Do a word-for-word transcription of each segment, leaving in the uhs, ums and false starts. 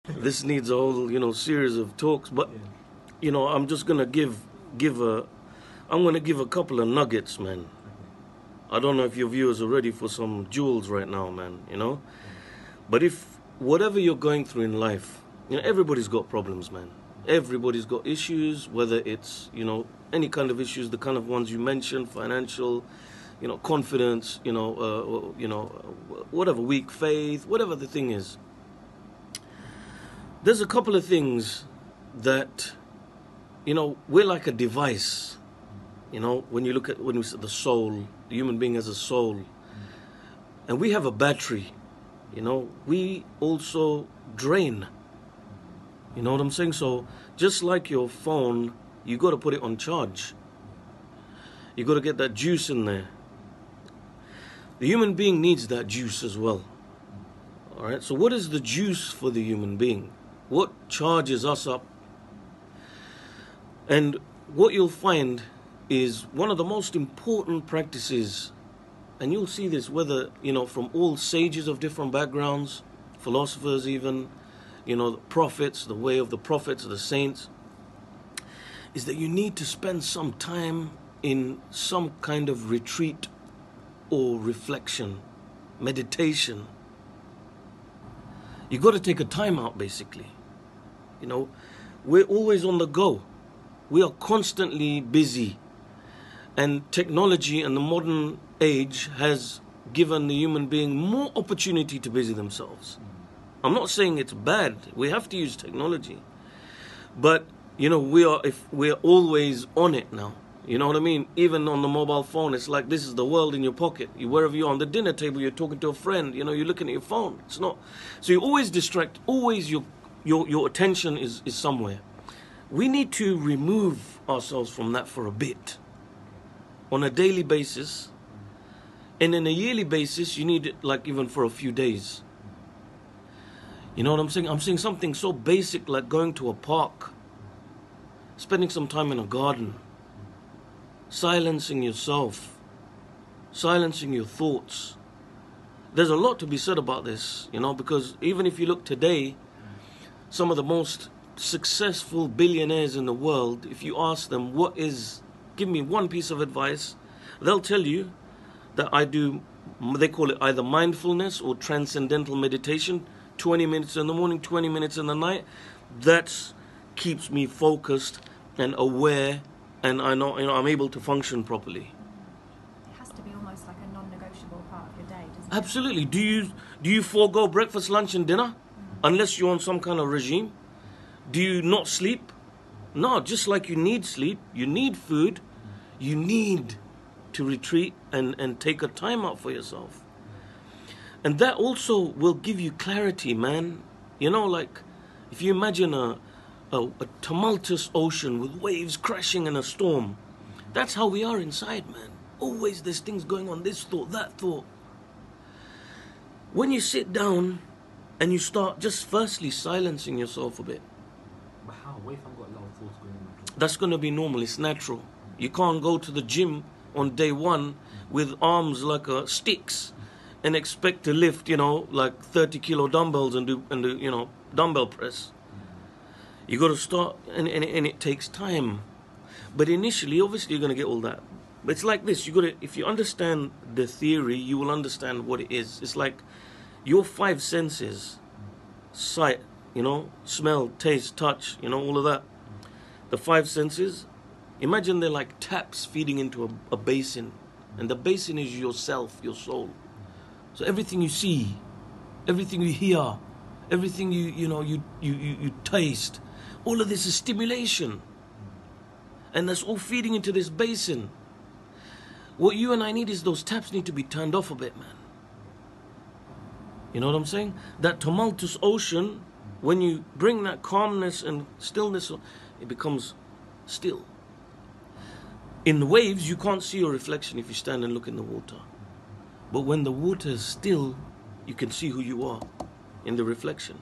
This needs a whole, you know, series of talks. But Yeah. you know, I'm just gonna give give a, I'm gonna give a couple of nuggets, man. Okay. I don't know if your viewers are ready for some jewels right now, man. You know, Yeah. but if whatever you're going through in life, you know, everybody's got problems, man. Everybody's got issues, whether it's, you know, any kind of issues, the kind of ones you mentioned, financial, you know, confidence, you know, uh, you know, whatever, weak faith, whatever the thing is. There's a couple of things that, you know, we're like a device. You know, when you look at when we say the soul, the human being has a soul, and we have a battery. You know, we also drain. You know what I'm saying? So just like your phone, you got to put it on charge. You got to get that juice in there. The human being needs that juice as well. All right. So what is the juice for the human being? What charges us up? And what you'll find is one of the most important practices, and you'll see this whether, you know, from all sages of different backgrounds, philosophers even, you know, the prophets, the way of the prophets, the saints, is that you need to spend some time in some kind of retreat or reflection, meditation. You got to take a time out, basically. You know, we're always on the go. We are constantly busy. And technology and the modern age has given the human being more opportunity to busy themselves. I'm not saying it's bad. We have to use technology. But, you know, we are if we're always on it now. You know what I mean? Even on the mobile phone, it's like this is the world in your pocket. You, wherever you're on the dinner table, you're talking to a friend, you know, you're looking at your phone. It's not. So you're always distract, always your your your attention is, is somewhere. We need to remove ourselves from that for a bit. On a daily basis. And on a yearly basis, you need it like even for a few days. You know what I'm saying? I'm saying something so basic like going to a park, spending some time in a garden, silencing yourself, silencing your thoughts. There's a lot to be said about this, you know, because even if you look today, some of the most successful billionaires in the world, if you ask them what is, give me one piece of advice, they'll tell you that I do, they call it either mindfulness or transcendental meditation, twenty minutes in the morning, twenty minutes in the night. That keeps me focused and aware, and I know, you know I'm able to function properly. It has to be almost like a non-negotiable part of your day, doesn't it? Absolutely. Do you do you forego breakfast, lunch, and dinner unless you're on some kind of regime? Do you not sleep? No, just like you need sleep, you need food, you need to retreat and, and take a time out for yourself. And that also will give you clarity, man. You know, like if you imagine a, a, a tumultuous ocean with waves crashing in a storm, that's how we are inside, man. Always there's things going on, this thought, that thought. When you sit down and you start just firstly silencing yourself a bit, But how? What if I've got a lot of thoughts going on? that's going to be normal. It's natural. You can't go to the gym on day one with arms like uh, sticks and expect to lift, you know, like thirty kilo dumbbells and do, and do you know, dumbbell press. You got to start, and, and, and it takes time. But initially, obviously, you're going to get all that. But it's like this. You got to, if you understand the theory, you will understand what it is. It's like your five senses, sight, you know, smell, taste, touch, you know, all of that. The five senses, imagine they're like taps feeding into a, a basin. And the basin is yourself, your soul. So everything you see, everything you hear, everything you, you know, you, you, you, you taste, all of this is stimulation. And that's all feeding into this basin. What you and I need is those taps need to be turned off a bit, man. You know what I'm saying? That tumultuous ocean, when you bring that calmness and stillness, it becomes still. In the waves, you can't see your reflection if you stand and look in the water. But when the water is still, you can see who you are in the reflection.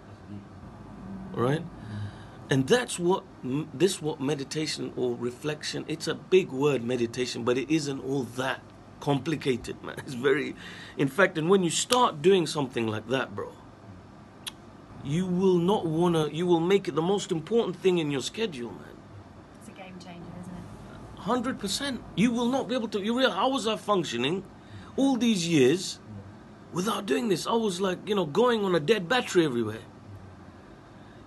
All right? And that's what, this what meditation or reflection, it's a big word, meditation, but it isn't all that complicated, man. It's very, in fact, and when you start doing something like that, bro, you will not wanna. You will make it the most important thing in your schedule, man. It's a game changer, isn't it? Hundred percent. You will not be able to. You realize how was I functioning all these years without doing this? I was like, you know, going on a dead battery everywhere.